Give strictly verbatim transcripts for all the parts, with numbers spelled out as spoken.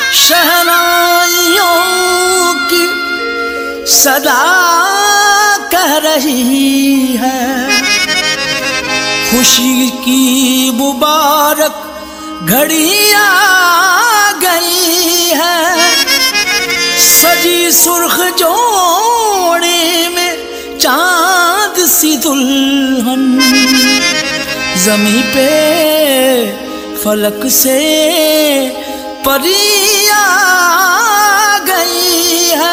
शहनाइयों की सदा कह रही है, खुशी की मुबारक घड़ी आ गई है। सजी सुर्ख जोड़े में चांद सी दुल्हन, ज़मीं पे फलक से परी आ गई है।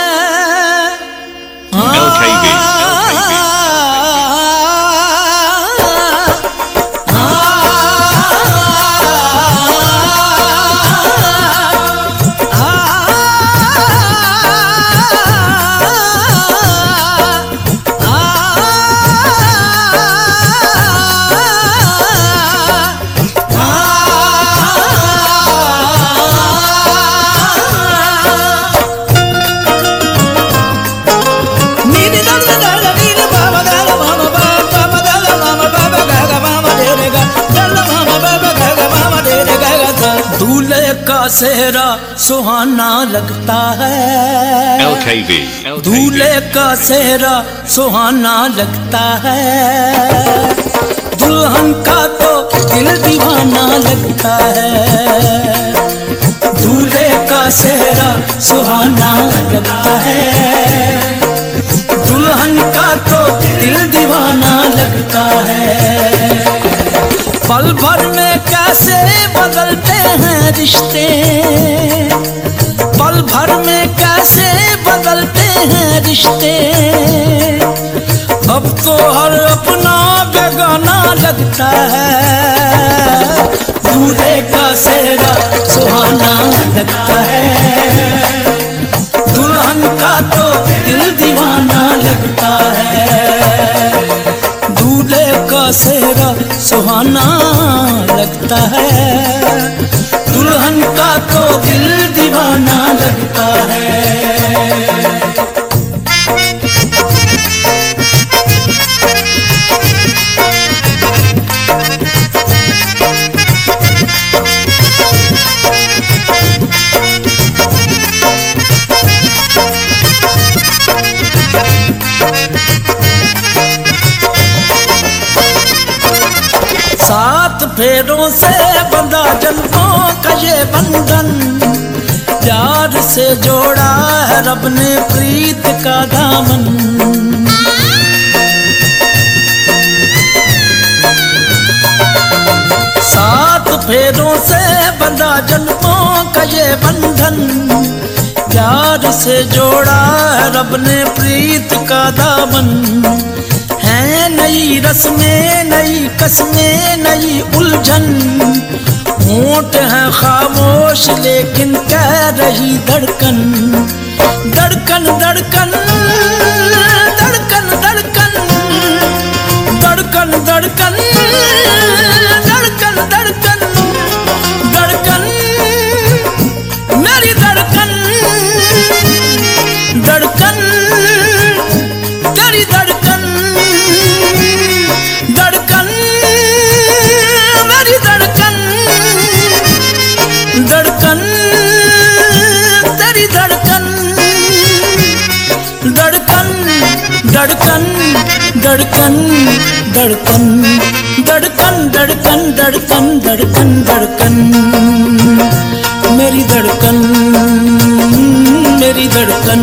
दूल्हे का सेहरा सुहाना लगता है, एल के वी दूल्हे का सेहरा सुहाना लगता है। दुल्हन का तो दिल दीवाना लगता है, दूल्हे का सेहरा सुहाना लगता है। दुल्हन का तो दिल दीवाना लगता है। पल भर में कैसे बदलते हैं रिश्ते, पल भर में कैसे बदलते हैं रिश्ते। अब तो हर अपना बेगाना लगता है, दूल्हे का सेहरा सुहाना लगता है। दुल्हन का तो दिल दीवाना लगता है, दूल्हे का सेहरा सुहाना लगता है। दुल्हन का तो दिल दीवाना लगता है। सात फेरों से बंधा जन्मों का ये बंधन, प्यार से जोड़ा है रब ने प्रीत का दामन। सात फेरों से बंधा जन्मों का ये बंधन, प्यार से जोड़ा है रब ने प्रीत का दामन। है नई रस्में नई कस्में नई उलझन, होंठ है खामोश लेकिन कह रही धड़कन। धड़कन धड़कन धड़कन धड़कन धड़कन धड़कन धड़कन धड़कन धड़कन मेरी धड़कन धड़कन तेरी धड़कन धड़कन मेरी धड़कन धड़कन तेरी धड़कन धड़कन धड़कन धड़कन धड़कन धड़कन धड़कन धड़कन धड़कन धड़कन मेरी धड़कन मेरी धड़कन।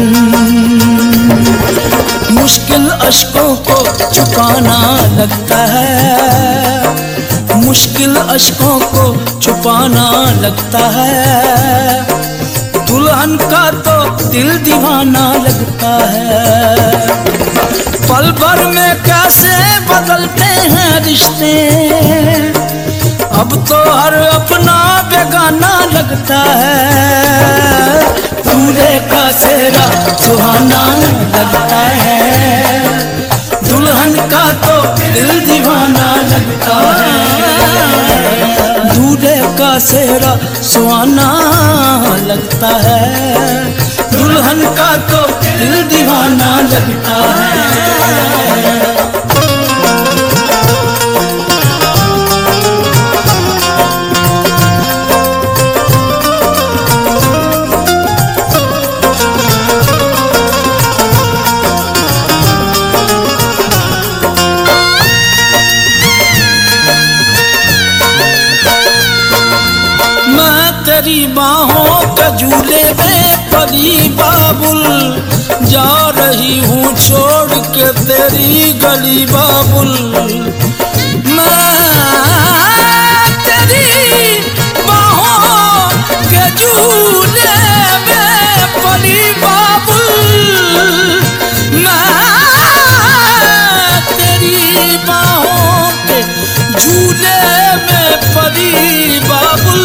मुश्किल अश्कों को छुपाना लगता है, मुश्किल अश्कों को छुपाना लगता है। दुल्हन का तो दिल दीवाना लगता है। पल भर में कैसे बदलते हैं रिश्ते, अब तो हर अपना बेगाना लगता है। दूल्हे का सेहरा सुहाना लगता है, दुल्हन का तो दिल दीवाना लगता है। दूल्हे का सेहरा सुहाना लगता है, दुल्हन का तो दिल दीवाना लगता है। बाहों के झूले में परी बाबुल, जा रही हूँ छोड़ के तेरी गली बाबुल। मैं तेरी बाहों के झूले में परी बाबुल, मैं तेरी बाहों के झूले में परी बाबुल,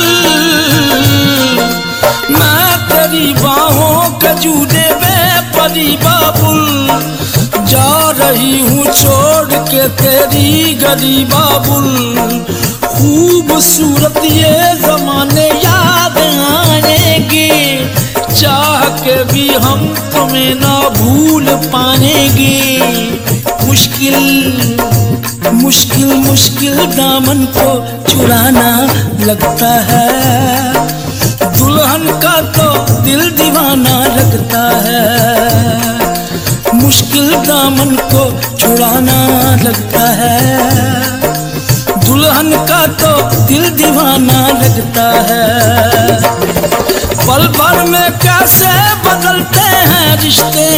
मैं तेरी बाहों के झूले में परी बाबुल, जा रही हूँ छोड़ के तेरी गली बाबुल। खूबसूरत ये जमाने याद आएंगे, चाह के भी हम तुम्हें ना भूल पाएंगे। मुश्किल मुश्किल मुश्किल दामन को चुराना लगता है, दुल्हन का तो दिल दीवाना लगता है। मुश्किल दामन को छुड़ाना लगता है, दुल्हन का तो दिल दीवाना लगता है। पल भर में कैसे बदलते हैं रिश्ते,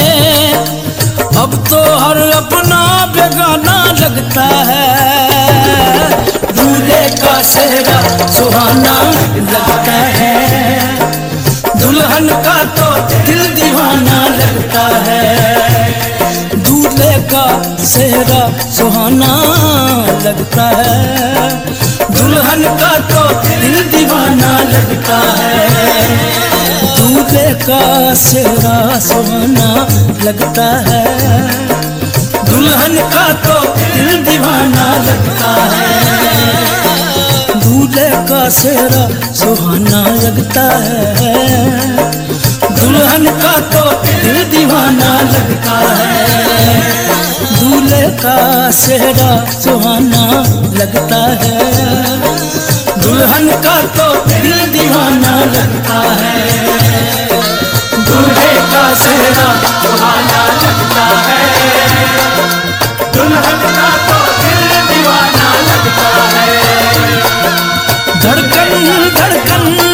अब तो हर अपना बेगाना लगता है। दूल्हे का सेहरा सुहाना लगता है, दुल्हन का तो दिल दीवाना लगता है। दूल्हे का सेहरा सुहाना लगता है, दुल्हन का तो दिल दीवाना लगता है। दूल्हे का सेहरा सुहाना लगता है, दुल्हन का तो दिल दीवाना लगता है। दूल्हे का सेहरा सुहाना लगता है, दुल्हन का तो दिल दीवाना लगता है। दूल्हे का सेहरा सुहाना लगता है, दुल्हन का तो दिल दीवाना लगता है। दूल्हे का सेहरा सुहाना लगता है, दुल्हन का तो दिल दीवाना लगता है। धड़कन धड़कन